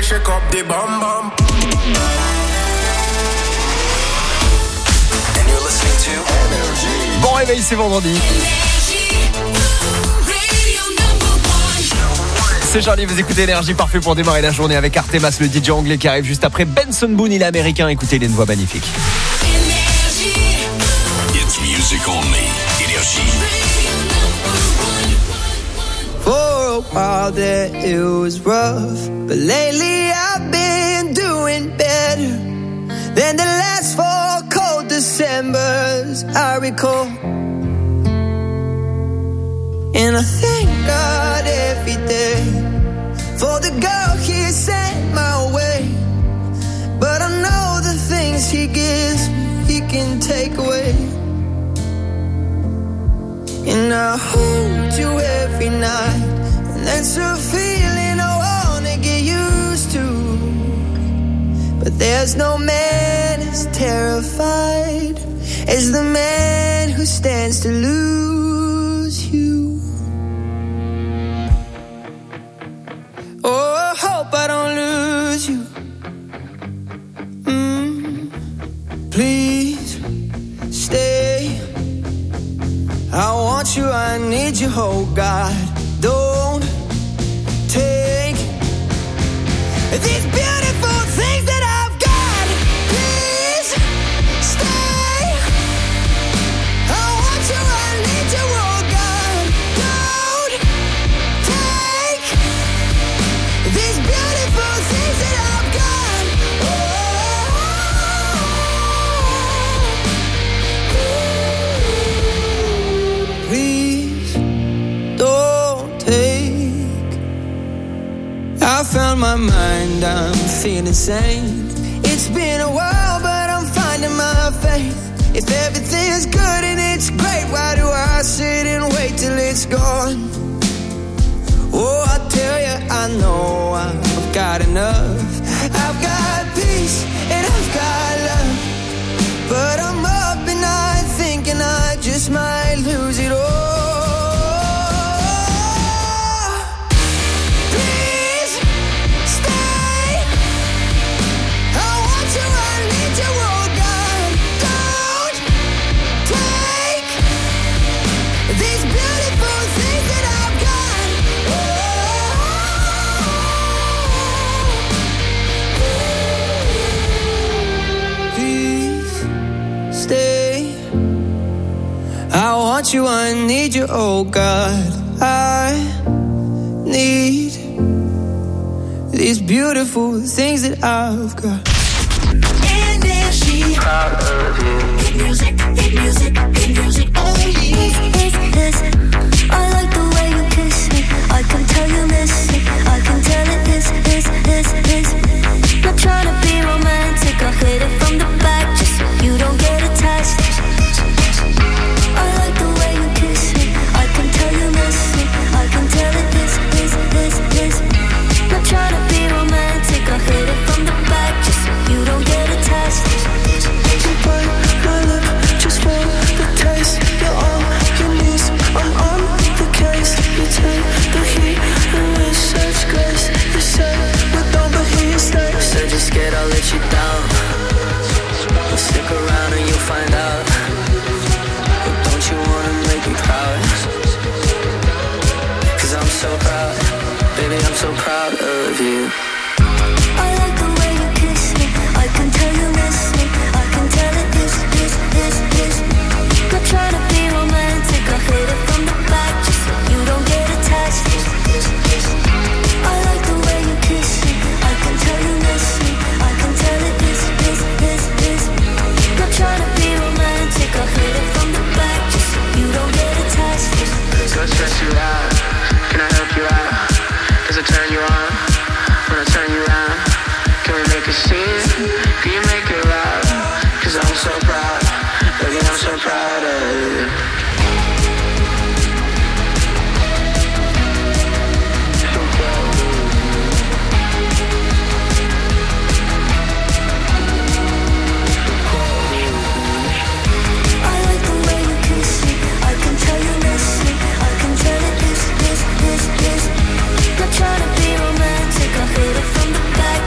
shake up the bum bum. And you're listening to Energy. Bon réveil, c'est vendredi. C'est Charlie, vous écoutez Énergie, parfait pour démarrer la journée avec Artemas, le DJ anglais qui arrive juste après. Benson Boone, il est américain. Écoutez, il a une voix magnifique. It's music only. Energy. For a while there it was rough, but lately I've been doing better than the last 4 cold Decembers I recall. And I thank God every day for the girl He sent my way. But I know the things He gives me, He can take away. And I hold you every night, and that's a feeling I wanna get used to. But there's no man as terrified as the man who stands to lose you. Oh, I hope I don't lose you. Please stay. I want you, I need you, oh God. Don't take these beautiful things that I've got. Please stay. I want you, I need you, oh God. Don't take these beautiful things that I've got. Please don't take. I found my mind, I'm feeling sane. It's been a while, but I'm finding my faith. If everything's good and it's great, why do I sit and wait till it's gone? Oh, I tell you, I know I've got enough. I've got peace and I've got love, but I'm up and night thinking I just might lose it all. Please stay. I want you, I need you, oh God. Don't take these beautiful things that I've got. Please stay. I want you, I need you, oh God. I need these beautiful things that I've got. Energy. Proud of you. Hit music, hit music, hit music. This. I like the way you kiss me. I can tell you miss it. I can tell it this. Not trying to be romantic. I'll hit it from the back just so you don't get attached. I like the way you kiss me. I can tell you miss it. I can tell it this. Not trying to be romantic. I'll hit it from the back just so you don't get attached. You burn my lip just for the taste. You're on your knees, I'm on the case. You take the heat and with such grace. You say we're done, but here you stay. Said you're scared I'll let you down. Well, stick around and you'll find out. But don't you wanna make me proud? 'Cause I'm so proud. Baby, I'm so proud of you. I like the way you kiss me. I can tell you miss me. I can tell it this. Not trying to be romantic. I'll hit it from the back just so you don't get attached. I like the way you kiss me. I can tell you miss me. I can tell it this. Not trying to be romantic. I'll hit it from the back just so you don't get attached. Go stress you out. Can I help you out? Does it turn you on? When I turn you around, can we make a scene? Can you make it loud? 'Cause I'm so proud. Baby, I'm so proud of you. I like the way you kiss me. I can tell you miss me. I can tell it this. Not trying to be romantic. I'll hit it from the back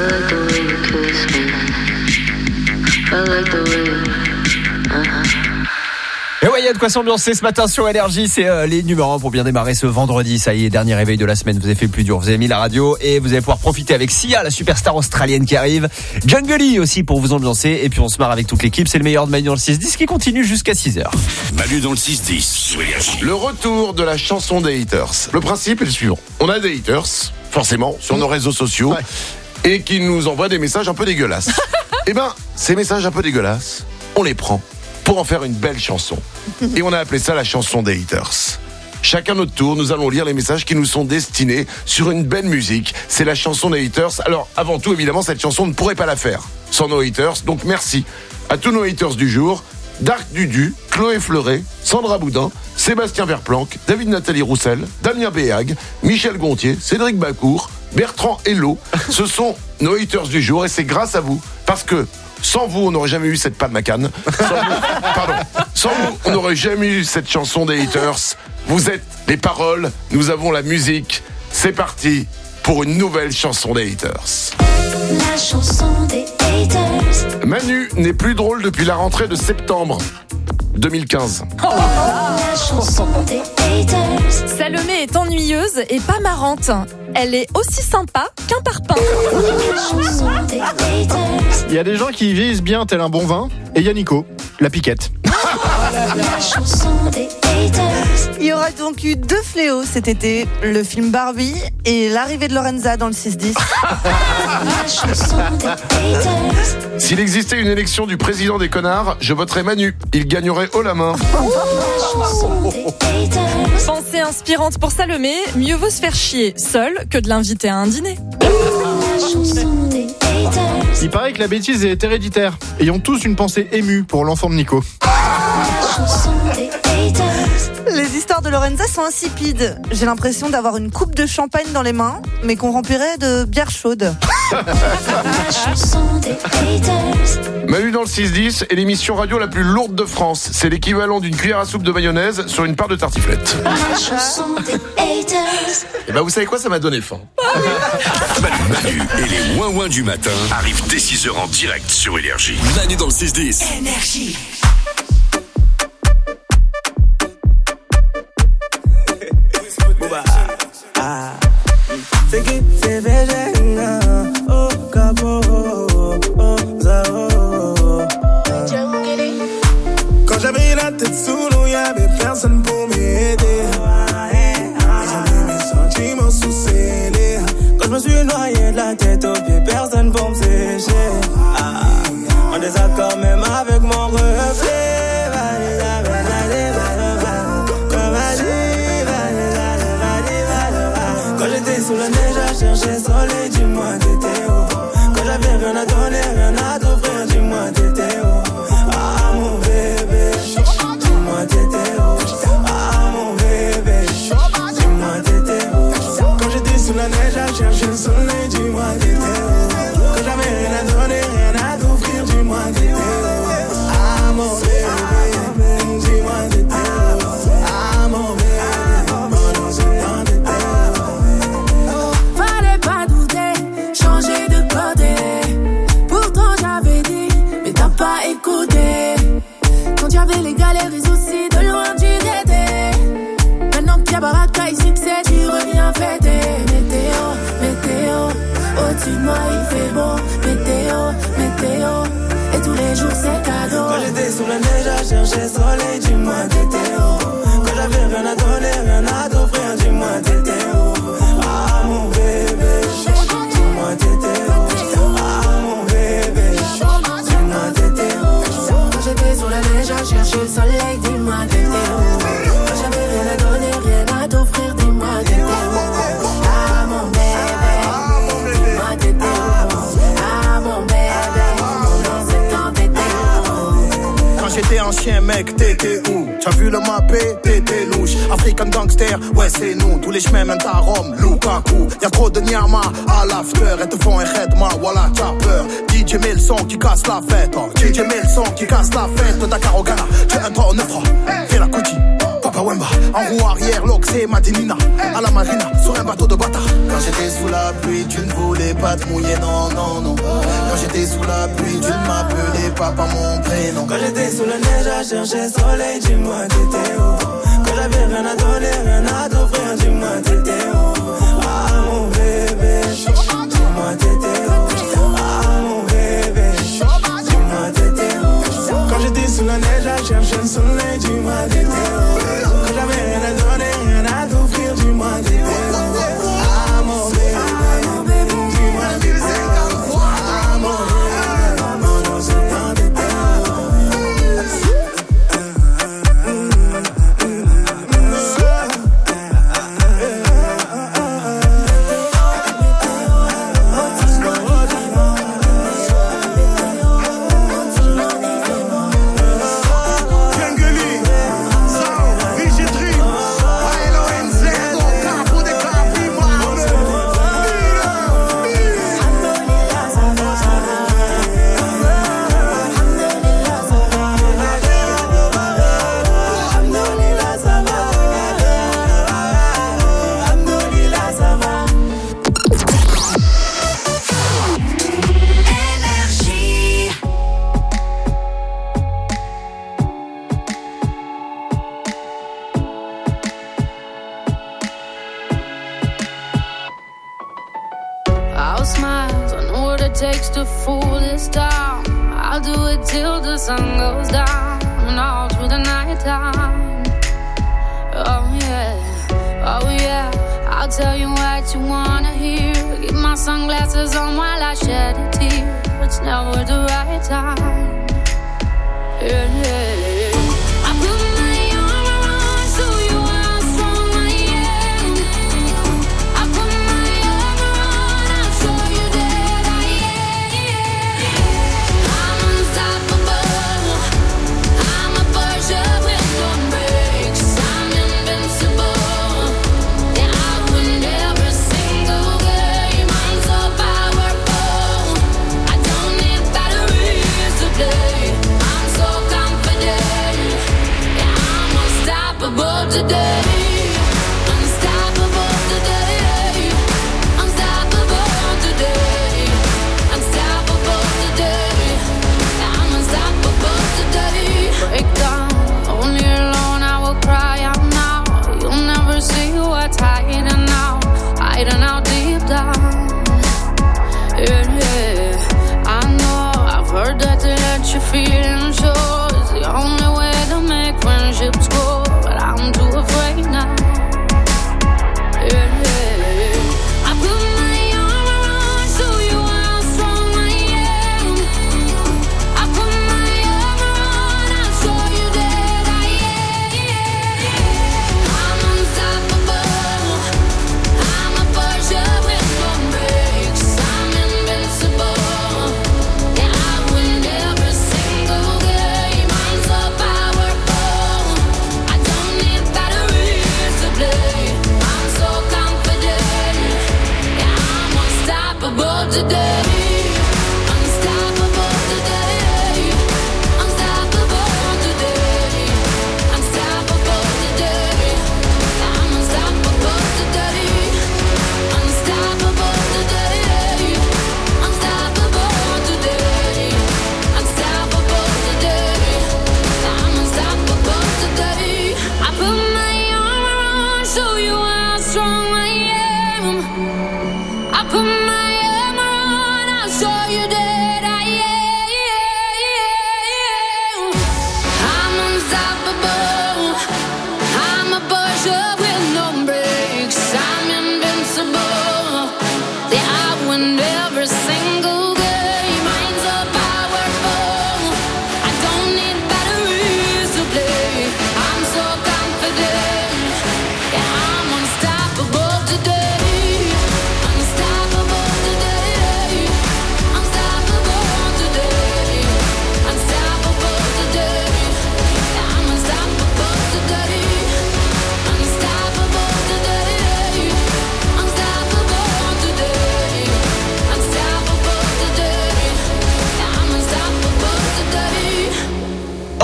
like the way you kiss me. I like the way you... Et ouais, il y a de quoi s'ambiancer ce matin sur Énergie. C'est les numéros 1 pour bien démarrer ce vendredi. Ça y est, dernier réveil de la semaine. Vous avez fait le plus dur. Vous avez mis la radio et vous allez pouvoir profiter avec Sia, la superstar australienne qui arrive. Jungly aussi pour vous ambiancer. Et puis on se marre avec toute l'équipe. C'est le meilleur de Manu dans le 6-10 qui continue jusqu'à 6h. Manu dans le 6-10 sur Énergie. Le retour de la chanson des haters. Le principe est le suivant. On a des haters, forcément, sur nos réseaux sociaux. Ouais. Et qui nous envoient des messages un peu dégueulasses. Eh ben, ces messages un peu dégueulasses, on les prend pour en faire une belle chanson. Et on a appelé ça la chanson des haters. Chacun notre tour, nous allons lire les messages qui nous sont destinés sur une belle musique. C'est la chanson des haters. Alors, avant tout, évidemment, cette chanson ne pourrait pas la faire sans nos haters. Donc, merci à tous nos haters du jour. Dark Dudu, Chloé Fleuret, Sandra Boudin, Sébastien Verplanck, David Nathalie Roussel, Damien Béhag, Michel Gontier, Cédric Bacour, Bertrand Hello. Ce sont nos haters du jour et c'est grâce à vous. Parce que sans vous, on n'aurait jamais eu cette Pat McCann. Sans vous, on n'aurait jamais eu cette chanson des haters. Vous êtes les paroles, nous avons la musique. C'est parti pour une nouvelle chanson des haters. La chanson des haters. Manu n'est plus drôle depuis la rentrée de septembre 2015. La chanson des haters. Salomé est ennuyeuse et pas marrante. Elle est aussi sympa qu'un parpaing. La chanson des haters. Il y a des gens qui vieillissent bien tel un bon vin. Et il y a Nico, la piquette. La chanson des haters. Il y aura donc eu 2 fléaux cet été, le film Barbie et l'arrivée de Lorenza dans le 6-10. La chanson des haters. S'il existait une élection du président des connards, je voterais Manu. Il gagnerait haut la main. La chanson des haters. Pensée inspirante pour Salomé, mieux vaut se faire chier seul que de l'inviter à un dîner. La chanson des haters. Il paraît que la bêtise est héréditaire. Ayons tous une pensée émue pour l'enfant de Nico. La chanson des haters. Les histoires de Lorenza sont insipides. J'ai l'impression d'avoir une coupe de champagne dans les mains, mais qu'on remplirait de bière chaude. La chanson des haters. Manu dans le 6-10 est l'émission radio la plus lourde de France. C'est l'équivalent d'une cuillère à soupe de mayonnaise sur une part de tartiflette. La chanson des haters. Et ben vous savez quoi, ça m'a donné faim. Manu et les ouin-ouin du matin arrivent dès 6h en direct sur Énergie. Manu dans le 6-10. Énergie. Quand j'avais la tête sous l'eau, y'avait personne pour m'aider. J'ai mis mes sentiments sous scellés. Quand je me suis noyé de la tête aux pieds, personne pour me sécher. En désaccord même avec mon reflet. Quand j'étais sous la neige à chercher soleil, dis-moi t'étais où? Quand j'avais rien à donner, rien à t'offrir, dis-moi t'étais où? Ah mon bébé, dis-moi t'étais où? Ah mon bébé, dis-moi t'étais où? Quand j'étais sous la neige à chercher le soleil, dis-moi t'étais où? Quand j'avais rien à donner, rien à t'offrir, dis-moi t'étais où? Ah mon bébé, dis-moi t'étais où? Ah mon bébé. J'avais les galères, les soucis, de loin tu t'étais. Maintenant qu'il y a baraka et succès, tu reviens fêter. Météo, météo, au-dessus de moi il fait beau. Météo, météo, et tous les jours c'est cadeau. Quand j'étais sous la neige à chercher soleil, dis-moi t'étais où? Quand j'avais rien à donner, rien à t'offrir, dis-moi t'étais où? Ah mon bébé, dis-moi t'étais où? Ah mon bébé, dis-moi t'étais où? Quand j'étais sous la neige à chercher le soleil, dis-moi t'étais où? Quand j'avais rien à donner, rien à t'offrir, dis-moi t'étais où? Ah mon bébé, dis-moi t'étais où? Ah mon bébé, mon c'est quand t'étais où? Quand j'étais un chien mec, t'étais où? T'as vu le mappé, t'étais louche. African gangster, ouais c'est nous. Tous les chemins mènent à Rome, Lukaku. Y'a trop de nyama à l'after. Elles te font un redma, voilà t'as peur. DJ met le son qui casse la fête, oh. DJ met le son qui casse la fête. Dakar au Ghana, tu es un 3 9 fais la Kuti, Papa Wemba. En roue arrière, l'Oxé, Madinina. À la marina, sur un bateau de bâtard. Quand j'étais sous la pluie, tu ne voulais pas te mouiller, non, non, j'étais sous la pluie, tu ne m'appelais pas par mon prénom. Quand j'étais sous la neige à chercher soleil, dis-moi t'étais où? Quand j'avais rien à donner, rien à t'offrir, dis-moi t'étais où? Ah mon bébé, dis-moi t'étais où? Ah mon bébé, dis-moi t'étais où? Quand j'étais sous la neige à chercher le soleil, dis-moi t'étais où? Quand j'avais rien à donner, rien à t'offrir, dis-moi t'étais où? Ah mon bébé, dis-moi t'étais où? Ah mon bébé, mon c'est tant d'été. I'll smile, I know what it takes to fool this town. I'll do it till the sun goes down and all through the night time. Oh yeah, I'll tell you what you wanna hear. Keep my sunglasses on while I shed a tear. It's never the right time. Yeah. I put my arm around so you are strong, I am. I put my arm around, I'll show you that I am. I'm unstoppable. I'm a Porsche with no brakes. I'm invincible. Yeah, I win every single game. I'm so powerful. I don't need batteries to play. I'm so confident. Yeah, I'm unstoppable today. Unstoppable today. Unstoppable today. Unstoppable today. Yeah, I'm unstoppable today. Break down, only alone I will cry out now. You'll never see what's hiding out deep down. Yeah, I know, I've heard that to let your feelings show is the only way to make friendships grow, but I'm too afraid now. Yeah, I put my arm around so you are strong, I am. I put my arm around, I'll show you that I am. I'm unstoppable. I'm a Porsche with no brakes. I'm invincible. Yeah, I win every single game.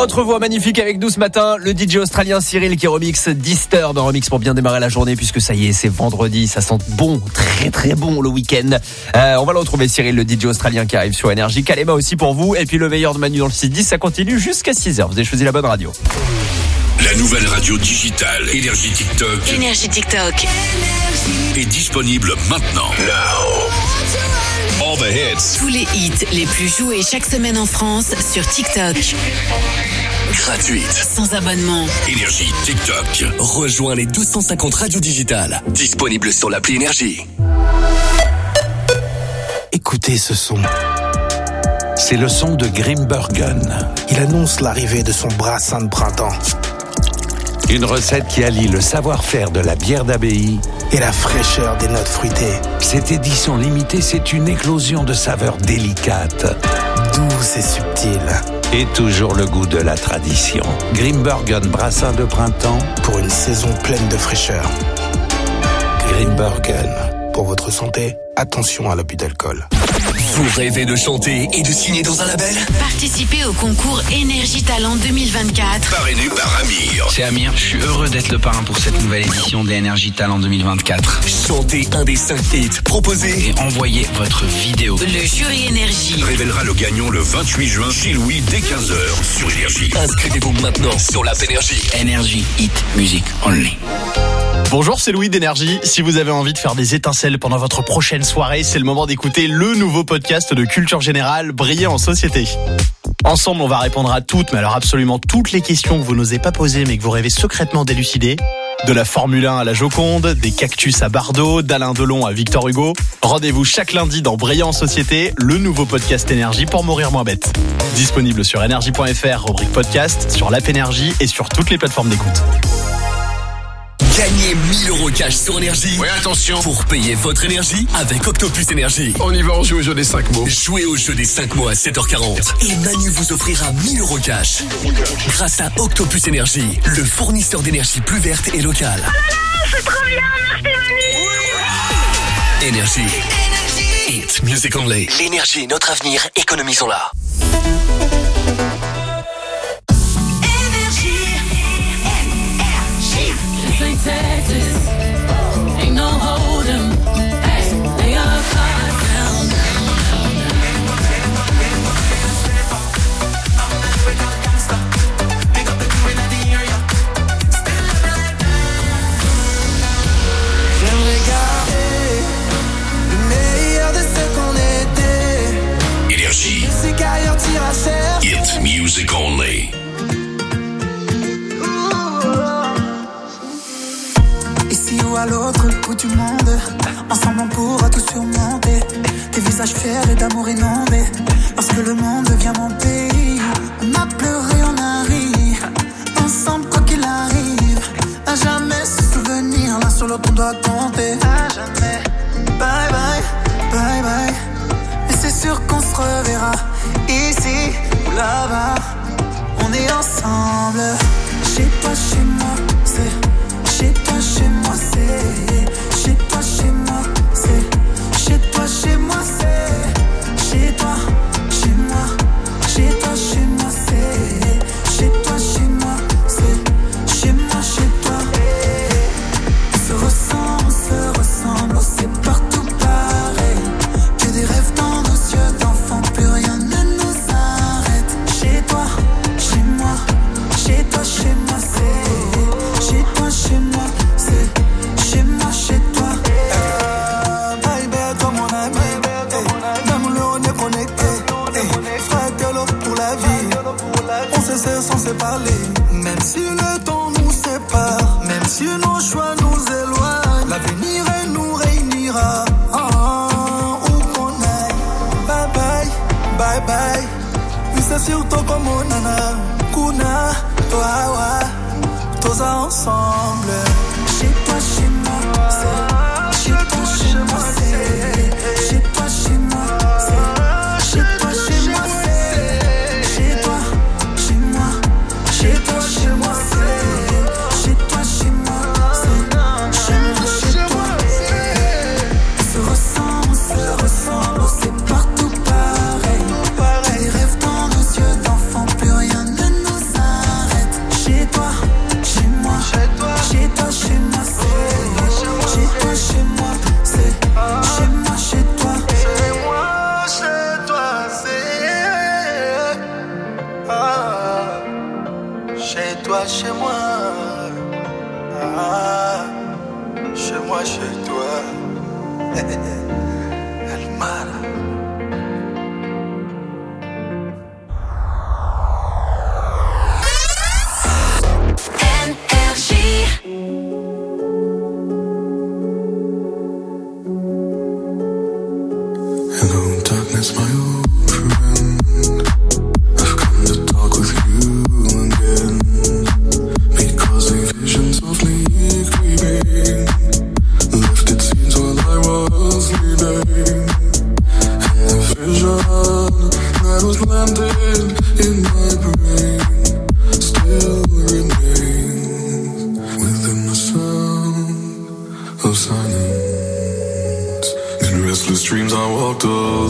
Autre voix magnifique avec nous ce matin, le DJ australien Cyril qui remixe Disturb, un remix pour bien démarrer la journée puisque ça y est, c'est vendredi, ça sent bon, très très bon le week-end. On va le retrouver Cyril, le DJ australien qui arrive sur Énergie. Kalema aussi pour vous, et puis le meilleur de Manu dans le 6-10, ça continue jusqu'à 6h. Vous avez choisi la bonne radio. La nouvelle radio digitale Énergie TikTok Énergie TikTok est disponible maintenant. All the hits. Tous les hits les plus joués chaque semaine en France sur TikTok. Gratuite. Sans abonnement. Énergie TikTok. Rejoins les 250 radios digitales. Disponible sur l'appli Énergie. Écoutez ce son. C'est le son de Grimbergen. Il annonce l'arrivée de son brassin de printemps. Une recette qui allie le savoir-faire de la bière d'abbaye et la fraîcheur des notes fruitées. Cette édition limitée, c'est une éclosion de saveurs délicates, douces et subtiles. Et toujours le goût de la tradition. Grimbergen brassin de printemps pour une saison pleine de fraîcheur. Grimbergen. Pour votre santé, attention à l'abus d'alcool. Vous rêvez de chanter et de signer dans un label? Participez au concours Énergie Talent 2024. Parrainé par Amir. C'est Amir, je suis heureux d'être le parrain pour cette nouvelle édition d'Énergie Talent 2024. Chantez un des 5 hits proposés et envoyez votre vidéo. Le jury Énergie révélera le gagnant le 28 juin chez Louis dès 15h sur Énergie. Inscrivez-vous maintenant sur l'app Énergie. Énergie, hit, music only. Bonjour, c'est Louis d'Énergie. Si vous avez envie de faire des étincelles pendant votre prochaine soirée, c'est le moment d'écouter le nouveau podcast de Culture Générale, Briller en Société. Ensemble, on va répondre à toutes, mais alors absolument toutes les questions que vous n'osez pas poser, mais que vous rêvez secrètement d'élucider. De la Formule 1 à la Joconde, des cactus à Bardot, d'Alain Delon à Victor Hugo. Rendez-vous chaque lundi dans Briller en Société, le nouveau podcast Énergie pour mourir moins bête. Disponible sur énergie.fr, rubrique podcast, sur l'app Énergie et sur toutes les plateformes d'écoute. Gagnez 1000 € cash sur Énergie. Ouais, attention. Pour payer votre énergie avec Octopus Énergie. On y va, on joue au jeu des 5 mots. Jouez au jeu des 5 mots à 7h40. Et Manu vous offrira 1000 € cash. Grâce à Octopus Énergie, le fournisseur d'énergie plus verte et locale. Oh là là, c'est trop bien, merci Manu. Énergie. It's music only. L'énergie est notre avenir, économisons-la. Texas, ain't no hold'em. Hey, they are cards down. J'aimerais garder le meilleur de ce qu'on était. Énergie. C'est qu'ailleurs tira cher. It's music only. Ici ou à l'autre bout du monde, ensemble on pourra tout surmonter. Des visages fiers et d'amour inondés, parce que le monde devient mon pays. On a pleuré, on a ri, ensemble quoi qu'il arrive. À jamais se souvenir, l'un sur l'autre on doit compter. À jamais. Bye bye, bye bye. Mais c'est sûr qu'on se reverra, ici ou là-bas. On est ensemble, chez toi, chez moi, c'est chez toi, chez moi, c'est chez toi, chez moi, c'est chez toi, chez moi, c'est chez toi, chez moi, chez toi, chez moi, c'est chez toi, chez moi, c'est chez moi, chez toi. On se ressemble, c'est partout pareil. Que des rêves dans nos yeux d'enfants, plus rien ne nous arrête. Chez toi, chez moi, chez toi, chez moi, c'est chez toi, chez moi, c'est chez moi, chez toi. Baby, toi mon ami, dans mon lot on est connecté. Fratello pour la vie, on se sait sans se parler. Même si le temps nous sépare, même si nos choix nous éloignent, l'avenir nous réunira. Où qu'on aille, bye bye, bye bye. C'est surtout comme on nana, kuna, toi, ouais, tous ensemble. Chez toi, chez moi, c'est chez toi, chez moi, c'est chez toi, chez moi, c'est chez toi, chez moi, c'est chez toi, chez moi, chez toi, chez moi, c'est chez toi, chez moi, c'est chez moi, chez toi. On se ressemble, c'est partout pareil. Des rêves dans nos yeux d'enfants, plus rien ne nous arrête. chez moi. Ah, chez moi, chez toi. El mar. Hello, darkness, my old friend. I've come to talk with you again. Because a vision softly creeping left its scenes while I was leaving. And the vision that was planted in my brain still remains within the sound of silence. In restless dreams I walked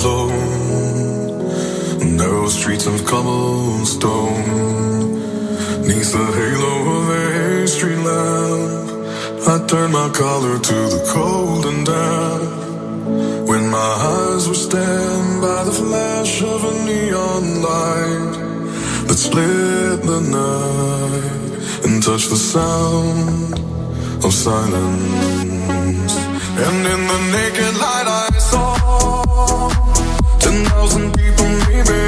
alone, narrow streets of cobblestone. Neath the halo of a street lamp, I turned my collar to the cold and damp. When my eyes were stabbed by the flash of a neon light that split the night and touched the sound of silence. And in the naked light I saw 10,000 people maybe.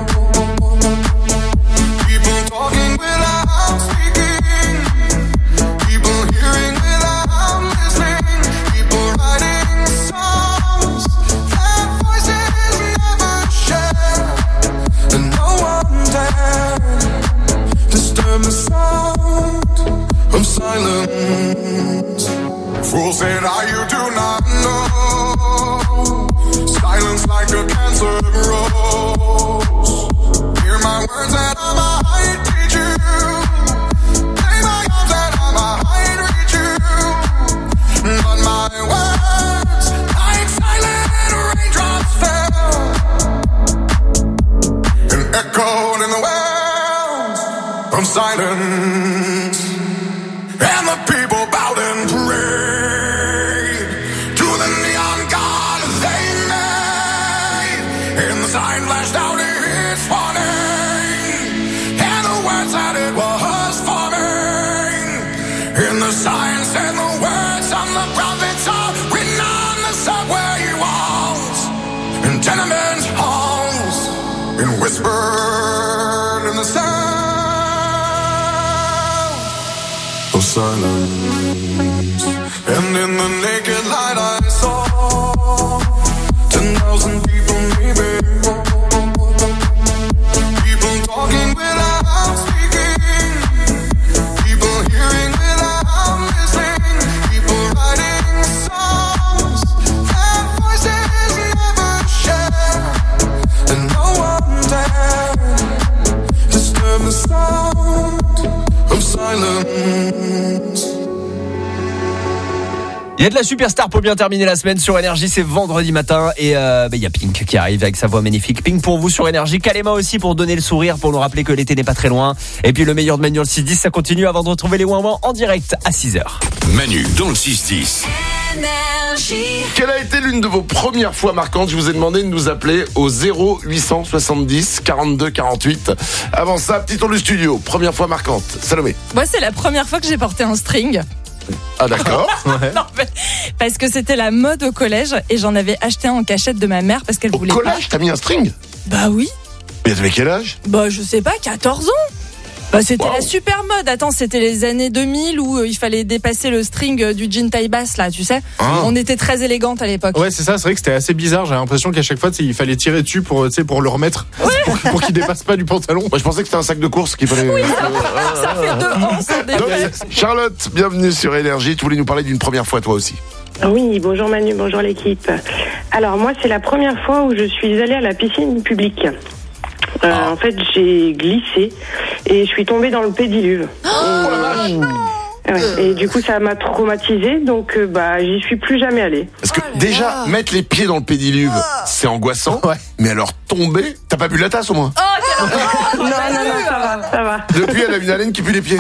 People talking without speaking. People hearing without listening. People writing songs that voices never share. And no one dared disturb the sound of silence. Fools said, you do not know. Silence like a cancer grows. Hear my words that I might teach you. Lay my arms that I might reach you. But my words, like silent raindrops, fell and echoed in the wells of silence. And the people bowed and prayed to the neon god they made. And the sign flashed out its warning, and the words that it was forming. And the sign said the words on the prophets are written on the subway walls and tenement halls, and whispered in the sound of silence. And in the naked light I saw 10,000 people maybe. People talking without speaking. People hearing without listening. People writing songs that voices never share. And no one dared disturb the sound of silence. Il y a de la superstar pour bien terminer la semaine sur Énergie, c'est vendredi matin et il y a Pink qui arrive avec sa voix magnifique. Pink pour vous sur Énergie, Kalema aussi pour donner le sourire, pour nous rappeler que l'été n'est pas très loin. Et puis le meilleur de Manu dans le 6-10, ça continue avant de retrouver les ouin-ouin en direct à 6h. Manu dans le 6-10. Quelle a été l'une de vos premières fois marquantes? Je vous ai demandé de nous appeler au 0870 42 48. Avant ça, petit tour du studio. Première fois marquante. Salomé. Moi, c'est la première fois que j'ai porté un string. Ah d'accord. Ouais. Non, mais parce que c'était la mode au collège et j'en avais acheté un en cachette de ma mère parce qu'elle voulait Au collège, t'as mis un string? Bah oui. Mais t'avais quel âge? Bah je sais pas, 14 ans. Bah c'était Wow. la super mode. Attends, c'était les années 2000 où il fallait dépasser le string du jean taille basse là, tu sais. On était très élégantes à l'époque. Ouais, c'est ça, c'est vrai que c'était assez bizarre. J'ai l'impression qu'à chaque fois, il fallait tirer dessus pour le remettre, pour qu'il dépasse pas du pantalon. Moi, je pensais que c'était un sac de course qu'il fallait. Oui, ça fait 2 ans sans défait. Charlotte, bienvenue sur Énergie. Tu voulais nous parler d'une première fois toi aussi. Oui, bonjour Manu, bonjour l'équipe. Alors moi, c'est la première fois où je suis allée à la piscine publique. En fait, j'ai glissé et je suis tombée dans le pédiluve. Ouais. Et du coup, ça m'a traumatisée, donc j'y suis plus jamais allée. Parce que déjà, mettre les pieds dans le pédiluve, c'est angoissant. Mais alors tomber, t'as pas bu la tasse au moins? Non, ça va. Depuis, elle a une haleine qui pue les pieds.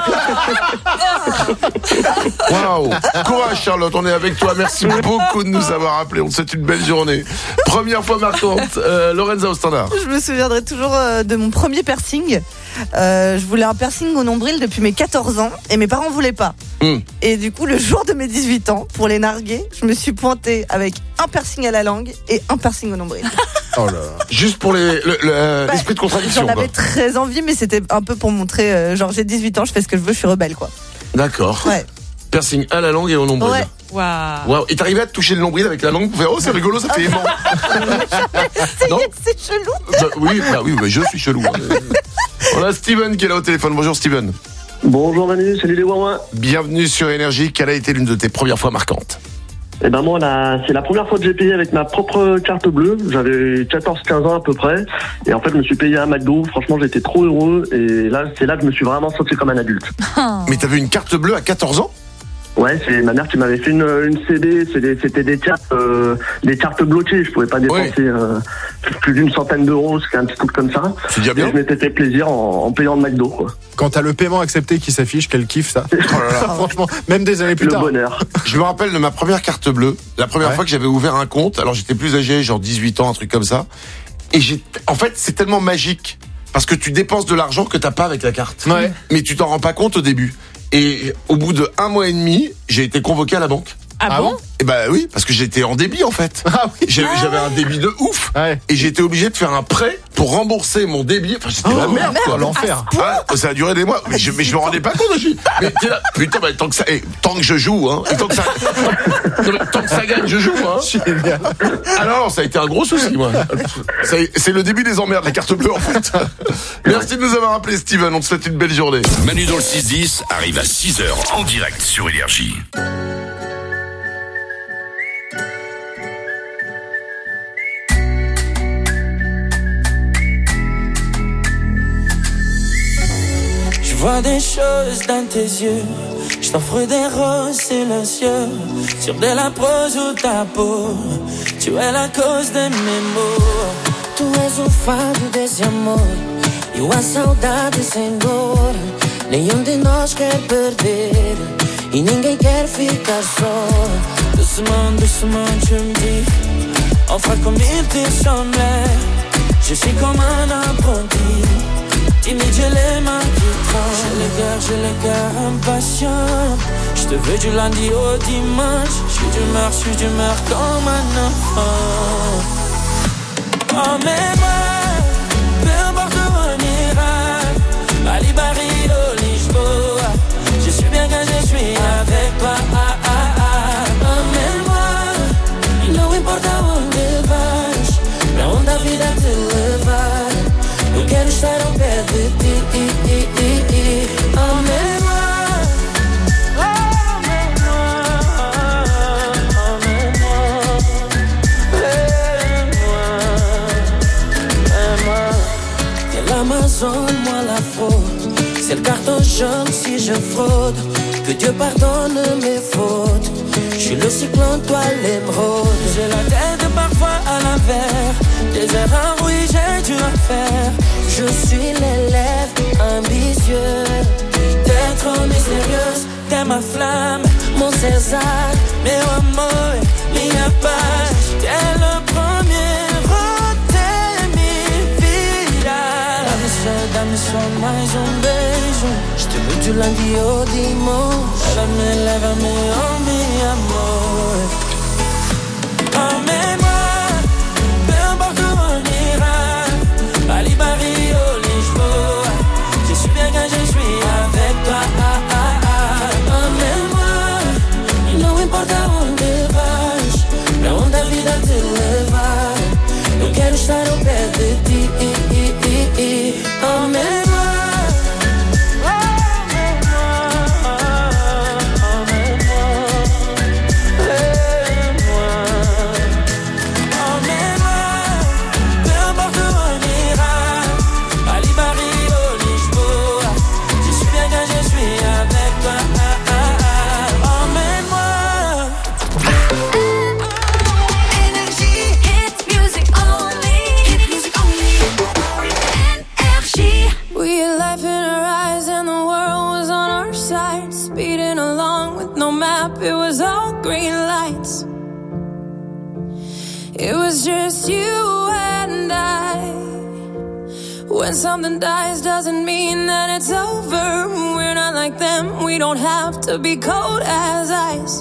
Waouh! Courage Charlotte, on est avec toi. Merci beaucoup de nous avoir appelés. On te souhaite une belle journée. Première fois marquante, Lorenza au standard. Je me souviendrai toujours de mon premier piercing. Je voulais un piercing au nombril depuis mes 14 ans et mes parents voulaient pas. Et du coup, le jour de mes 18 ans, pour les narguer, je me suis pointée avec un piercing à la langue et un piercing au nombril. Oh là. Juste pour l'esprit de contradiction. J'en avais très envie, mais c'était un peu pour montrer, genre j'ai 18 ans, je fais ce que je veux, je suis rebelle quoi. D'accord. Ouais. Piercing à la langue et au nombril. Ouais. Waouh. Et t'arrivais à te toucher le nombril avec la langue pour faire c'est rigolo, ça fait aimant. C'est chelou. Oui, je suis chelou. On a Steven qui est là au téléphone. Bonjour Steven. Bonjour Manu, salut les Wawa. Bienvenue sur Énergie. Quelle a été l'une de tes premières fois marquantes? Eh ben moi, c'est la première fois que j'ai payé avec ma propre carte bleue. J'avais 14-15 ans à peu près. Et en fait, je me suis payé à un McDo. Franchement, j'étais trop heureux. Et là, c'est là que je me suis vraiment senti comme un adulte. Mais t'avais une carte bleue à 14 ans? Ouais, c'est ma mère qui m'avait fait une CD. C'était des cartes bloquées. Je pouvais pas dépenser plus d'une centaine d'euros. C'était un petit truc comme ça. C'est déjà bien. Et je m'étais fait plaisir en payant le McDo, quoi. Quand t'as le paiement accepté qui s'affiche, quel kiff ça. Oh là là. Franchement, même des années plus tard. Le bonheur. Je me rappelle de ma première carte bleue. La première fois que j'avais ouvert un compte. Alors j'étais plus âgé, genre 18 ans, un truc comme ça. Et en fait, c'est tellement magique. Parce que tu dépenses de l'argent que t'as pas avec la carte. Ouais. Mais tu t'en rends pas compte au début. Et au bout de 1 mois et demi, j'ai été convoqué à la banque. Ah bon? Et bah oui, parce que j'étais en débit en fait. Ah oui. J'avais un débit de ouf. Ouais. Et j'ai été obligé de faire un prêt pour rembourser mon débit. Enfin, c'était la merde quoi. L'enfer. Ça a duré des mois. Mais je me rendais pas compte. Mais t'es là, putain, tant que je joue, hein. Et tant que ça gagne, je joue, hein. Génial. Alors, ça a été un gros souci, moi. C'est le début des emmerdes, la carte bleue, en fait. Merci de nous avoir appelé, Steven. On te souhaite une belle journée. Manu dans le 6-10 arrive à 6h en direct sur Énergie. Je vois des choses dans tes yeux. Je t'offre des roses silencieux sur de la prose ou ta peau. Tu es la cause de mes maux. Tu és o fado desse amor e a saudade sem dor. Nenhum de nós quer perder e ninguém quer ficar só. Doucement, doucement, tu me dis enfin comme il te semblait. Je suis comme un apprenti. Timide, j'ai les mains qui tremblent. J'ai le cœur impatient. Je te veux du lundi au dimanche. Je suis d'humeur comme un enfant. Emmène-moi, peu importe où on ira. Bali, Barilo, Lisboa. Je suis bien quand je suis avec toi. Emmène-moi, não importa onde vais, pra onde a vida te levar. Eu quero estar ao pé de ti. Emmène-moi, de l'Amazone, moi la fraude. C'est le carton jaune si je fraude. Que Dieu pardonne mes fautes. Je suis le cyclone, toi l'émeraude. J'ai la tête parfois à l'envers. Des erreurs, oui, j'ai dû en faire. Je suis l'élève ambitieux. T'es trop mystérieuse, t'es ma flamme, mon César, meu amor, minha paz. T'es le premier, t'es mi vida. Dá-me só mais beijo. Je te veux du lundi au dimanche. Lève-me, oh mi amor. Emmène-moi, peu importe où on ira. Bali, Barrio, Lisboa. Je suis bien quand je suis avec toi. Emmène-moi, não importa onde vais, pra onde a vida te levar. Eu quero estar ao pé de ti. Emmène-moi. green lights. It was just you and I. When something dies doesn't mean that it's over. We're not like them, we don't have to be cold as ice.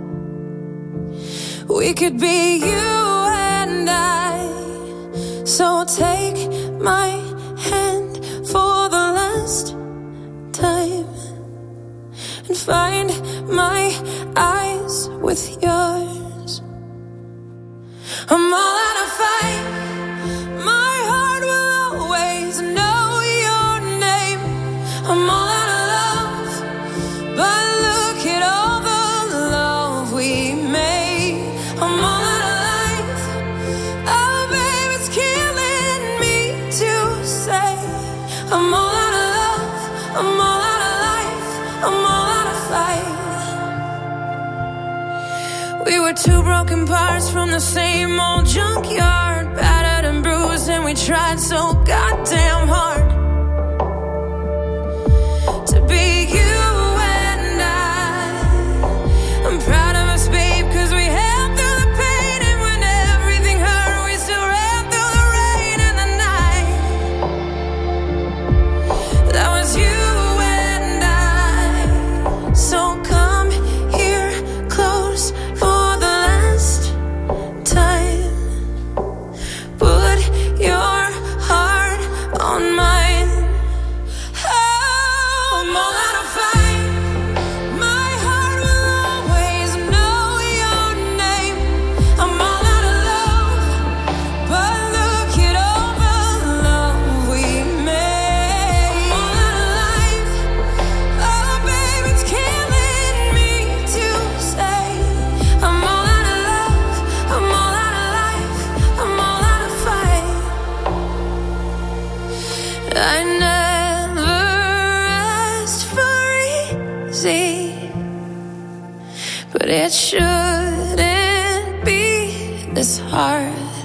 We could be you and I. So take my hand for the last time and find my eyes with yours. I'm all out of fight. My heart will always know your name. I'm all out of love, but look at all the love we made. I'm all out of life. Oh, babe, it's killing me to say. I'm all out of love. I'm all out of life. I'm all out of fight. We were two broken parts from the same old junkyard, battered and bruised, and we tried so goddamn hard to be you and I. I'm proud of us, babe, 'cause we held through the pain, and when everything hurt, we still ran through the rain and the night. That was you and I. So come here close for the last time. Put your heart on mine. Oh, I'm all out of fight. My heart will always know your name. I'm all out of love, but look at all the love we made. I'm all out of life. Oh, babe, it's killing me to say. I'm all out of love. I'm all out of life. I'm all out of fight. I never asked for easy, but it shouldn't be this hard.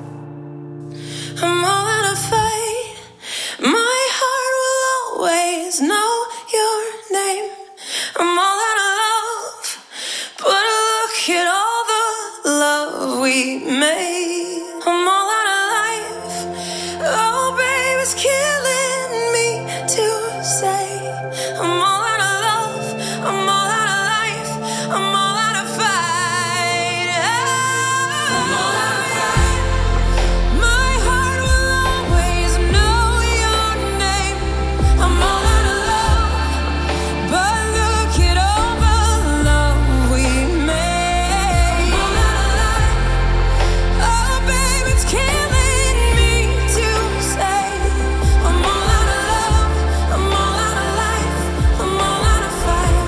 I'm all out of fight. My heart will always know your name. I'm all out of love, but look at all the love we made. I'm all out of life. Oh, babe, it's killing me to say. I'm all out of love. I'm all out of life. I'm all out of fight. I'm all out of fight. My heart will always know your name. I'm all out of love, but look at all the love we made. I'm all out of life. Oh, babe, it's killing me to say. I'm all out of love. I'm all out of life. I'm all out of fight.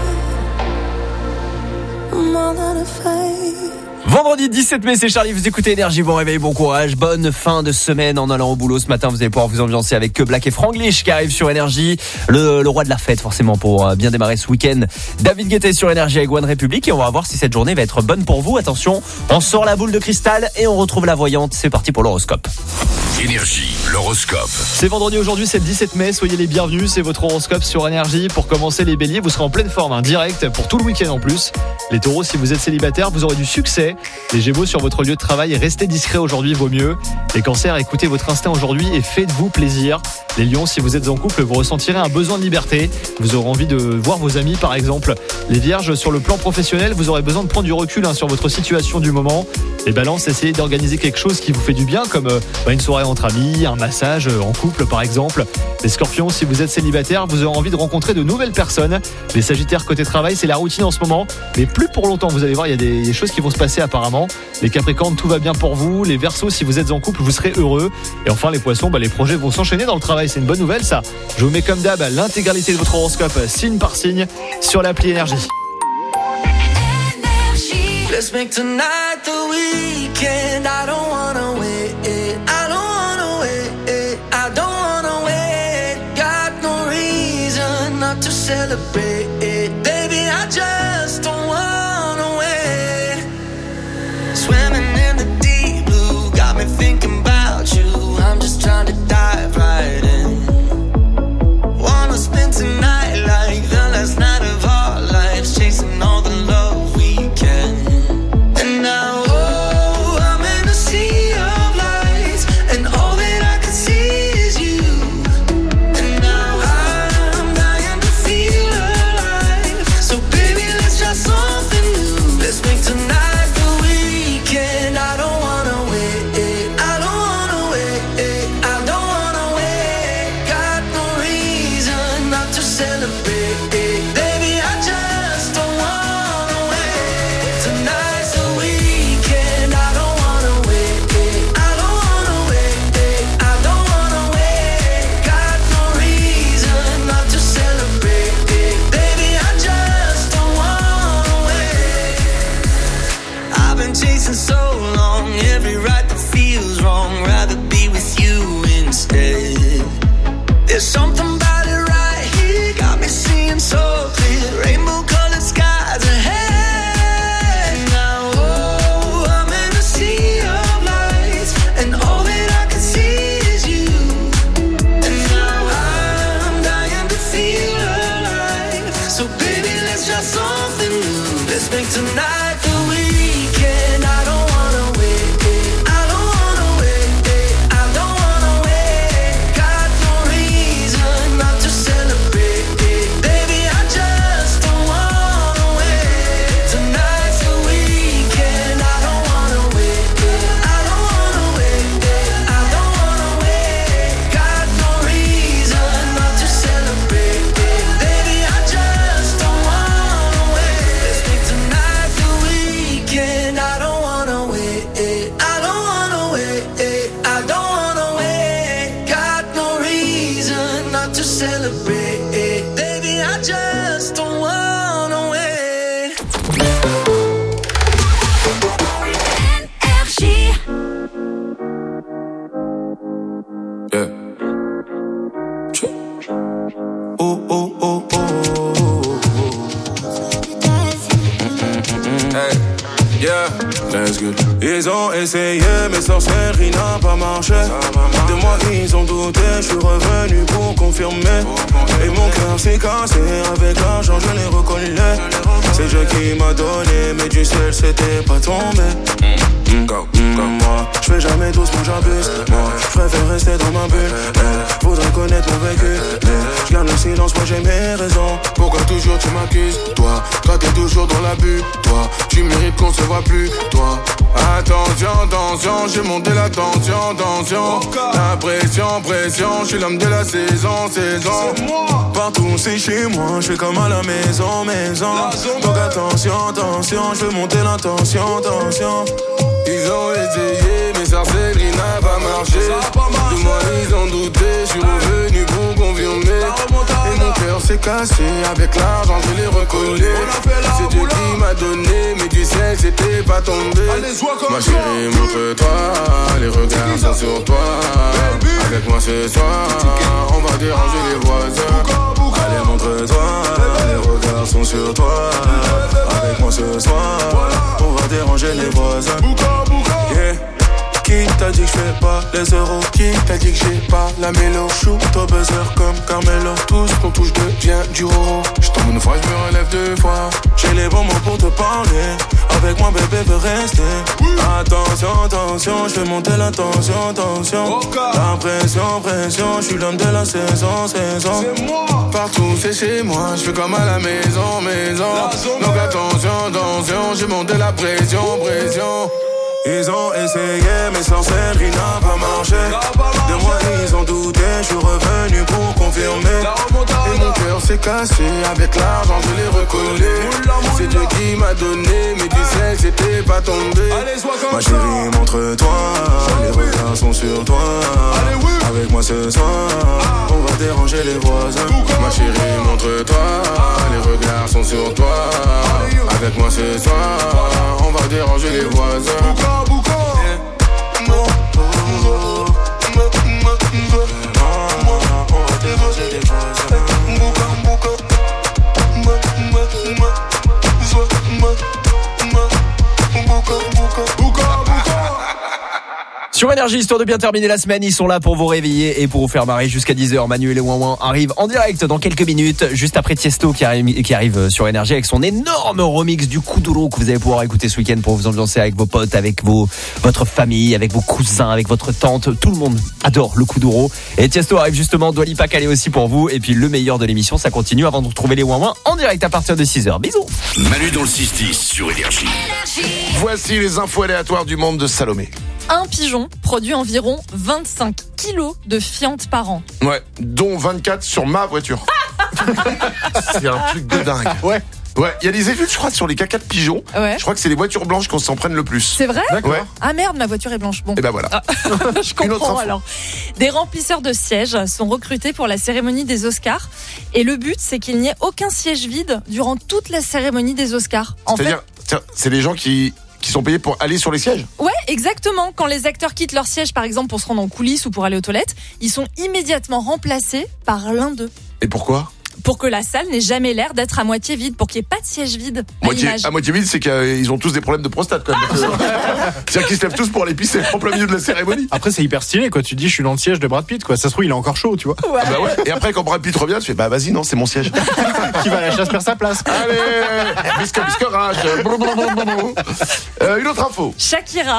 I'm all out of fight. Vendredi 17 mai, c'est Charlie, vous écoutez Énergie, bon réveil, bon courage, bonne fin de semaine en allant au boulot. Ce matin, vous allez pouvoir vous ambiancer avec Que Black et Franglish qui arrivent sur Énergie, le roi de la fête forcément pour bien démarrer ce week-end. David Guetta sur Énergie avec One Republic et on va voir si cette journée va être bonne pour vous. Attention, on sort la boule de cristal et on retrouve la voyante. C'est parti pour l'horoscope. Énergie, l'horoscope. C'est vendredi aujourd'hui, c'est le 17 mai, soyez les bienvenus, c'est votre horoscope sur Énergie. Pour commencer les béliers, vous serez en pleine forme, direct pour tout le week-end en plus. Les taureaux, si vous êtes célibataire, vous aurez du succès. Les gémeaux, sur votre lieu de travail, restez discret aujourd'hui, vaut mieux. Les cancers, écoutez votre instinct aujourd'hui et faites-vous plaisir. Les lions, si vous êtes en couple, vous ressentirez un besoin de liberté. Vous aurez envie de voir vos amis par exemple. Les vierges, sur le plan professionnel, vous aurez besoin de prendre du recul sur votre situation du moment. Les balances, essayez d'organiser quelque chose qui vous fait du bien, comme une soirée entre amis, un massage en couple par exemple. Les scorpions, si vous êtes célibataire, vous aurez envie de rencontrer de nouvelles personnes. Les sagittaires, côté travail, c'est la routine en ce moment, mais plus pour longtemps. Vous allez voir, il y a des choses qui vont se passer apparemment. Les capricornes, tout va bien pour vous. Les verseaux, si vous êtes en couple, vous serez heureux. Et enfin les poissons, les projets vont s'enchaîner dans le travail, c'est une bonne nouvelle ça. Je vous mets comme d'hab l'intégralité de votre horoscope signe par signe sur l'appli Énergie. Let's make tonight the weekend. I don't wanna wait. I don't wanna wait. I don't wanna wait. Got no reason not to celebrate. Baby, I just don't wanna wait. Swimming in the deep blue, got me thinking about you. I'm just trying to dive right in. Wanna spend tonight like the last night of our lives, chasing all the love we can. celebrate. Baby, I just don't wanna wait. Yeah. Oh, oh, oh, oh, oh. Hey, yeah, let's go. Ils ont essayé, mais sorcellerie n'a pas marché. De moi, ils ont douté, je suis revenu pour confirmer. Et mon cœur s'est cassé, avec l'argent, je l'ai recollé. C'est Dieu qui m'a donné, mais du ciel, c'était pas tombé. Comme moi, je fais jamais doucement, j'abuse. Moi, je préfère rester dans ma bulle. Elle voudrait connaître mon vécu, mais je garde le silence, moi j'ai mes raisons. Pourquoi toujours tu m'accuses, toi? Toi t'es toujours dans l'abus, toi. Tu mérites qu'on se voit plus, toi. Attention, attention, j'ai monté la tension, tension. La pression, pression, je suis l'homme de la saison, saison. Partout c'est chez moi, je fais comme à la maison, maison. Donc attention, attention, je veux monter la tension, tension. Ils ont essayé, mais sorcellerie n'a pas marché. De moi ils ont douté, je suis revenu pour confirmer. Et mon cœur s'est cassé, avec l'argent je l'ai recollé. C'est Dieu qui m'a donné, mais du ciel c'était pas tombé. Ma chérie, montre-toi, les regards sont sur toi. Avec moi ce soir, on va déranger les voisins. Allez, montre-toi, les regards sont sur toi. Avec moi ce soir, on va déranger les voisins. Yeah. Qui t'a dit que je fais pas les euros? Qui t'a dit que j'ai pas la mélo? Shoot au buzzer comme Carmelo. Tout ce qu'on touche devient du roro. J'tombe une fois, je me relève deux fois. J'ai les bons mots pour te parler. Avec moi bébé veut rester. Attention, attention, je fais monter la tension, tension. La pression, pression, je suis l'homme de la saison, saison. Partout c'est chez moi, je fais comme à la maison, maison. Donc attention, attention, j'ai monté la pression, pression. Ils ont essayé, mais sorcellerie n'a pas marché. De moi ils ont douté, je suis revenu pour confirmer. Et mon cœur s'est cassé, avec l'argent je l'ai recollé. C'est Dieu qui m'a donné, mais du ciel c'était pas tombé. Ma chérie, montre-toi, les regards sont sur toi. Avec moi ce soir, on va déranger les voisins. Ma chérie, montre-toi, les regards sont sur toi. Avec moi ce soir, on va déranger les voisins. Sur Énergie, histoire de bien terminer la semaine, ils sont là pour vous réveiller et pour vous faire marrer jusqu'à 10h. Manu et les Ouin-Ouin arrivent en direct dans quelques minutes, juste après Tiesto qui arrive sur Énergie avec son énorme remix du Kuduro que vous allez pouvoir écouter ce week-end pour vous ambiancer avec vos potes, avec votre famille, avec vos cousins, avec votre tante. Tout le monde adore le Kuduro. Et Tiesto arrive justement, Dua Lipa calé aussi pour vous. Et puis le meilleur de l'émission, ça continue avant de retrouver les Ouin-Ouin en direct à partir de 6h. Bisous. Manu dans le 6-10 sur Énergie. Voici les infos aléatoires du monde de Salomé. Un pigeon produit environ 25 kilos de fientes par an. Ouais, dont 24 sur ma voiture. C'est un truc de dingue. Ouais. Ouais, il y a des études, je crois, sur les caca de pigeons. Ouais. Je crois que c'est les voitures blanches qu'on s'en prennent le plus. C'est vrai ? Ouais. Ah merde, ma voiture est blanche. Bon. Et ben voilà. Ah. Je comprends alors. Des remplisseurs de sièges sont recrutés pour la cérémonie des Oscars. Et le but, c'est qu'il n'y ait aucun siège vide durant toute la cérémonie des Oscars. C'est-à-dire, c'est les gens qui sont payés pour aller sur les sièges? Ouais, exactement. Quand les acteurs quittent leur siège, par exemple, pour se rendre en coulisses ou pour aller aux toilettes, ils sont immédiatement remplacés par l'un d'eux. Et pourquoi? Pour que la salle n'ait jamais l'air d'être à moitié vide, pour qu'il n'y ait pas de siège vide. À moitié vide, c'est qu'ils ont tous des problèmes de prostate, quand même. C'est-à-dire qu'ils se lèvent tous pour aller pisser en plein milieu de la cérémonie. Après, c'est hyper stylé, quoi. Tu dis, je suis dans le siège de Brad Pitt, quoi. Ça se trouve, il est encore chaud, tu vois. Ouais. Ah bah ouais. Et après, quand Brad Pitt revient, tu fais, bah vas-y, non, c'est mon siège. Qui va à la chasse perd sa place. Allez, bisque rage. Une autre info. Shakira.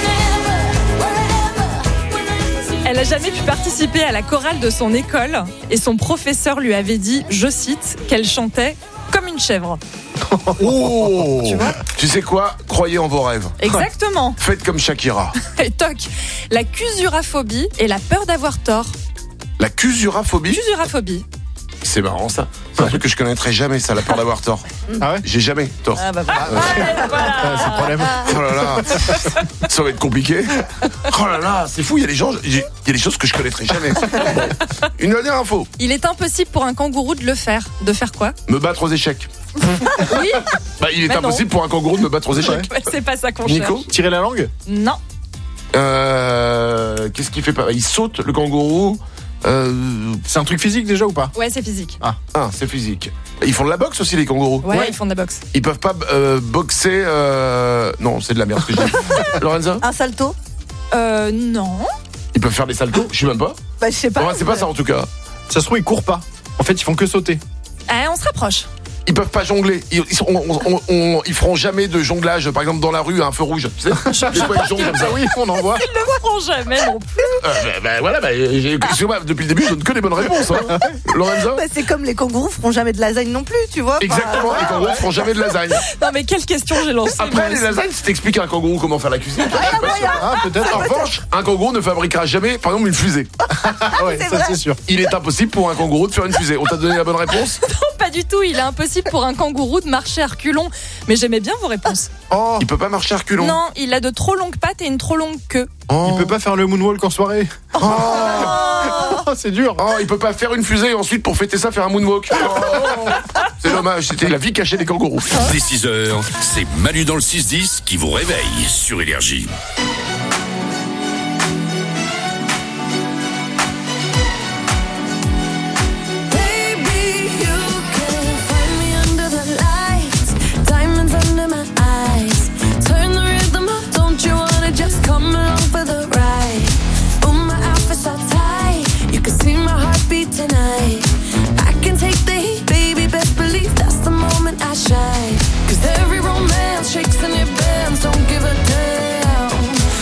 Elle n'a jamais pu participer à la chorale de son école et son professeur lui avait dit, je cite, qu'elle chantait comme une chèvre. Oh, tu sais quoi? Croyez en vos rêves. Exactement. Faites comme Shakira. Et toc, la cusuraphobie et la peur d'avoir tort. La cusuraphobie? Cusuraphobie. C'est marrant ça. C'est un truc que je connaîtrais jamais, ça, la peur d'avoir tort. Ah ouais? J'ai jamais tort. Ah bah voilà. C'est le problème. Oh là là, ça va être compliqué. Oh là là, c'est fou, il y a des choses que je connaîtrais jamais. Bon. Une dernière info. Il est impossible pour un kangourou de le faire. De faire quoi? Me battre aux échecs. Oui. Bah, il est Mais non. impossible pour un kangourou de me battre aux échecs. Ouais, c'est pas ça qu'on Nico, cherche. Tirer la langue? Non. Qu'est-ce qu'il fait pas? Il saute, le kangourou. C'est un truc physique déjà ou pas? Ouais, c'est physique. Ah, c'est physique. Ils font de la boxe aussi, les kangourous. Ouais, ils font de la boxe. Ils peuvent pas boxer. Non, c'est de la merde ce que je dis. Lorenza? Un salto? Non. Ils peuvent faire des saltos? Je sais même pas. Bah, je sais pas. Ouais, c'est pas ça en tout cas. Ça se trouve, ils courent pas. En fait, ils font que sauter. On se rapproche. Ils peuvent pas jongler. Ils feront jamais de jonglage, par exemple dans la rue à un feu rouge. Tu sais, des fois ils jonglent comme ça. Oui, on en voit. Ils le feront jamais non plus. Voilà, excusez-moi, depuis le début, je donne que des bonnes réponses. Hein. Lorenza? Bah, c'est comme les kangourous feront jamais de lasagne non plus, tu vois. Exactement, les kangourous feront jamais de lasagne. Non mais quelle question j'ai lancée. Après, les lasagnes, si t'expliques à un kangourou comment faire la cuisine, peut-être. En revanche, un kangourou ne fabriquera jamais, par exemple, une fusée. Ouais, ça c'est sûr. Il est impossible pour un kangourou de faire une fusée. On t'a donné la bonne réponse? Non, pas du tout. Il est impossible pour un kangourou de marcher à reculons. Mais j'aimais bien vos réponses. Il peut pas marcher à reculons. Non, il a de trop longues pattes et une trop longue queue. Il peut pas faire le moonwalk en soirée. C'est dur. Il peut pas faire une fusée et ensuite pour fêter ça faire un moonwalk. C'est dommage, c'était la vie cachée des kangourous. Dès 6h, c'est Manu dans le 6-10 qui vous réveille sur Énergie. Tonight, I can take the heat, baby. Best believe that's the moment I shine. 'Cause every romance shakes and it bends. Don't give a damn.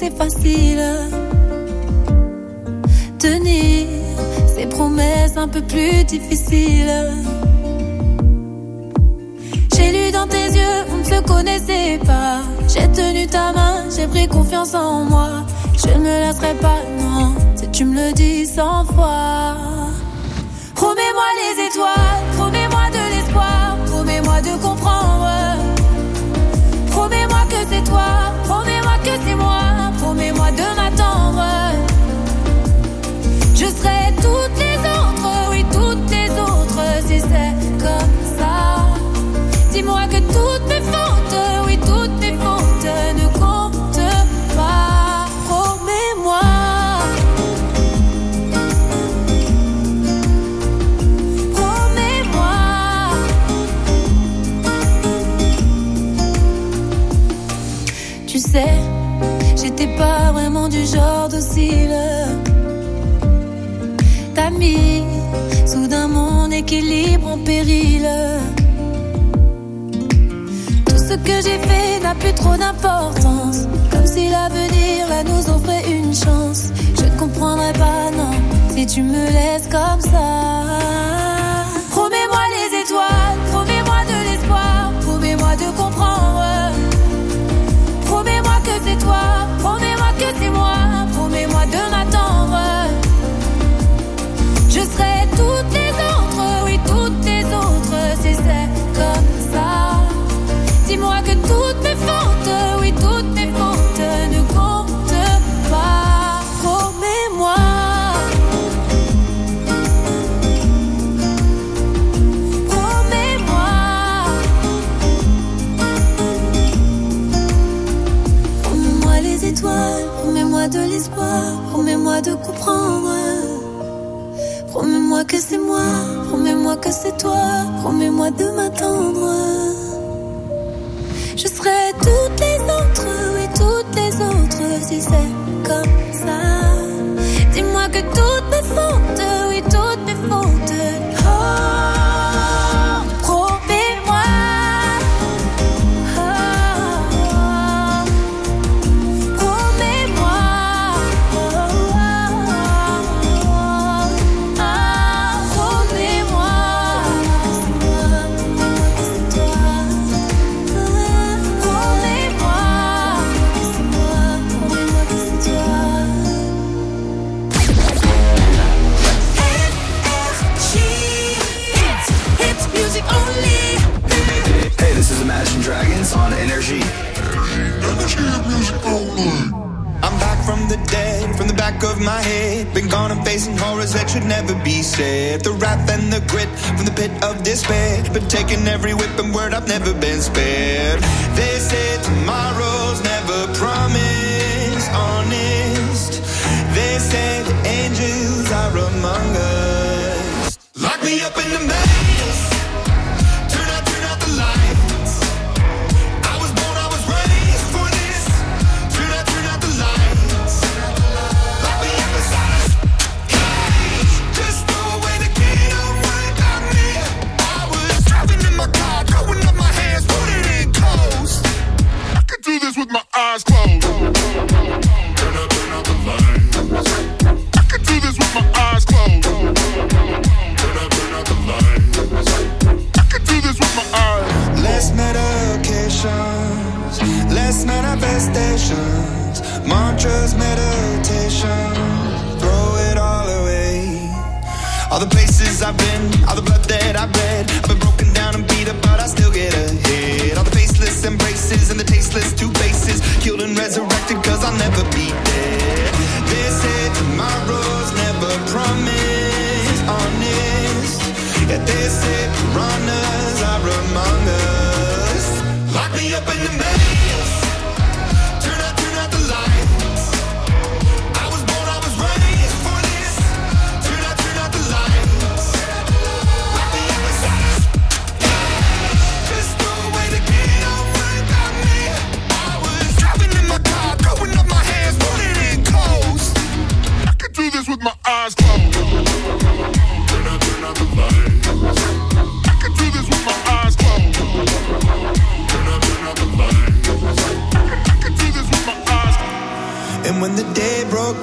c'est facile. Tenir ses promesses un peu plus difficiles. J'ai lu dans tes yeux, on ne se connaissait pas. J'ai tenu ta main, j'ai pris confiance en moi. Je ne me lasserai pas, non, si tu me le dis 100 fois. Promets-moi les étoiles, promets-moi de l'espoir, promets-moi de comprendre. Promets-moi que c'est toi, promets-moi que c'est moi, promets-moi de m'attendre. Je serai toutes les autres, oui toutes les autres, si c'est comme ça. Dis-moi que toutes mes fautes, oui toutes mes fautes ne comptent pas. Promets-moi. Promets-moi. Tu sais, j'étais pas vraiment du genre docile. T'as mis soudain mon équilibre en péril. Tout ce que j'ai fait n'a plus trop d'importance. Comme si l'avenir là nous offrait une chance. Je ne comprendrai pas, non, si tu me laisses comme ça. Promets-moi les étoiles, promets-moi de l'espoir, promets-moi de comprendre. Promets-moi que c'est toi, promets-moi que c'est moi, promets-moi de m'attendre. Je serai toutes les autres, oui toutes les autres, si c'est comme ça. Dis-moi que toutes mes fautes, oui toutes mes fautes ne comptent pas. Promets-moi. Promets-moi. Promets-moi les étoiles, promets-moi de l'espoir, promets-moi de comprendre. Promets-moi que c'est moi, promets-moi que c'est toi, promets-moi de m'attendre. Je serai toutes les autres, oui toutes les autres, si c'est comme ça. Dis-moi que toutes mes fautes, oui toutes mes fautes. Oh, promets-moi. Oh, promets-moi. Oh, promets-moi. C'est toi. Hey, this is Imagine Dragons on Energy. I'm back from the dead, from the back of my head. Been gone and facing horrors that should never be said. The wrath and the grit from the pit of despair. Been taking every whip and word, I've never been spared. They say tomorrow's never promised, honest. They say the angels are among us. Lock me up in the maze. Turn out the lights. I was born, I was raised for this. Turn out the lights. Lock me up inside a cage. Just throw away the key, don't worry about me. I was driving in my car, throwing up my hands, putting in coast. I could do this with my eyes closed. Turn out the lights. I could do this with my eyes closed. Turn out the lights. I could do this with my eyes. Less medications, less manifestations, mantras, meditation. Throw it all away. All the places I've been, all the blood that I've bled. I've been broken down and beat up, but I still get ahead. All the faceless embraces and the tasteless two faces, killed and resurrected, 'cause I'll never be dead. They say tomorrow's never promised, honest. Yeah, they say piranhas are among us. Lock me up in the maze. Turn out the lights. I was born, I was raised for this. Turn out the lights. Lock me up inside a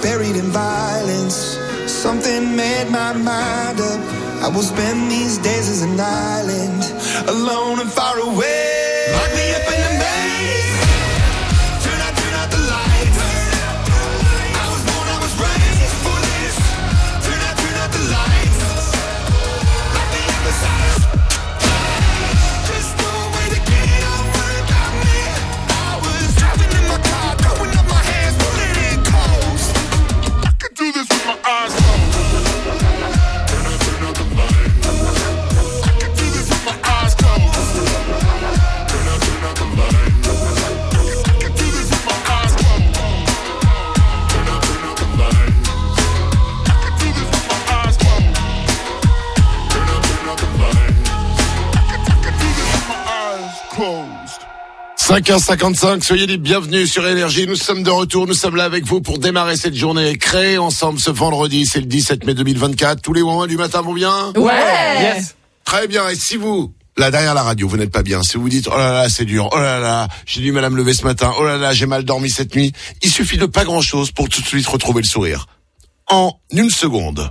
buried in violence. Something made my mind up. I will spend these days as an island, alone and far away. Lock me up in a maze. Turn out the lights. I was born, I was raised for this. Turn out the lights. Lock me up inside. Just no way to get over about me. I was driving in my car, throwing up my hands, pulling it close. I could do this with my eyes closed. Closed. 5h55, soyez les bienvenus sur Énergie. Nous sommes de retour, nous sommes là avec vous pour démarrer cette journée créée ensemble ce vendredi, c'est le 17 mai 2024. Tous les moments du matin vont bien ? Ouais. Yes. Très bien, et si vous, là derrière la radio, vous n'êtes pas bien, si vous dites oh là là c'est dur, oh là là j'ai du mal à me lever ce matin, oh là là j'ai mal dormi cette nuit, il suffit de pas grand chose pour tout de suite retrouver le sourire. En une seconde.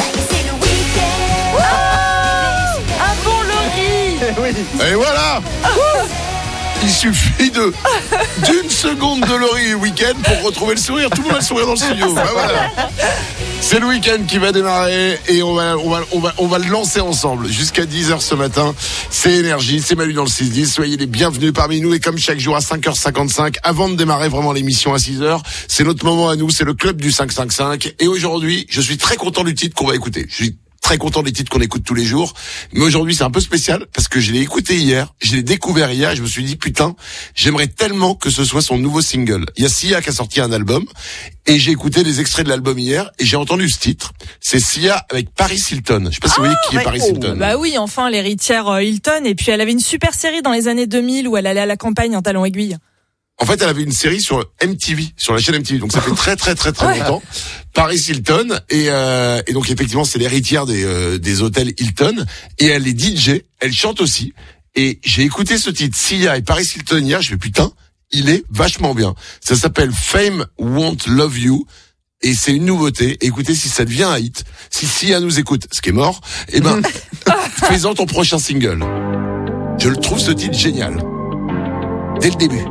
Un bon Laurie. Et voilà. Il suffit d'une seconde de Laurie week-end pour retrouver le sourire. Tout le monde a le sourire dans le studio. Ben voilà. C'est le week-end qui va démarrer et on va le lancer ensemble jusqu'à 10h ce matin. C'est Énergie, c'est Manu dans le 6-10. Soyez les bienvenus parmi nous et comme chaque jour à 5h55, avant de démarrer vraiment l'émission à 6h, c'est notre moment à nous, c'est le club du 555. Et aujourd'hui, je suis très content du titre qu'on va écouter. Je suis très content des titres qu'on écoute tous les jours. Mais aujourd'hui, c'est un peu spécial parce que je l'ai écouté hier, je l'ai découvert hier et je me suis dit, putain, j'aimerais tellement que ce soit son nouveau single. Il y a Sia qui a sorti un album et j'ai écouté des extraits de l'album hier et j'ai entendu ce titre. C'est Sia avec Paris Hilton. Je sais pas si vous voyez qui est Paris Hilton. Bah oui, enfin, l'héritière Hilton. Et puis, elle avait une super série dans les années 2000 où elle allait à la campagne en talons aiguilles. En fait, elle avait une série sur MTV, sur la chaîne MTV. Donc ça fait très longtemps. Paris Hilton et donc effectivement c'est l'héritière des hôtels Hilton et elle est DJ, elle chante aussi. Et j'ai écouté ce titre Sia et Paris Hilton hier, je fais putain, il est vachement bien. Ça s'appelle Fame Won't Love You. Et c'est une nouveauté. Écoutez, si ça devient un hit, si Sia nous écoute, ce qui est mort, eh ben, fais-en ton prochain single. Je le trouve ce titre génial. Dès le début.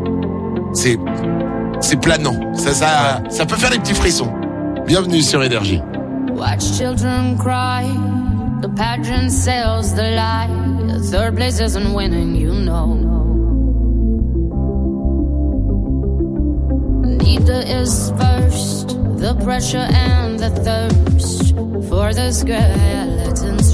C'est planant. Ça peut faire des petits frissons. Bienvenue sur Énergie. Watch children cry. The pageant sells the lie. The third place isn't winning, you know. Neither is first. The pressure and the thirst for the skeleton's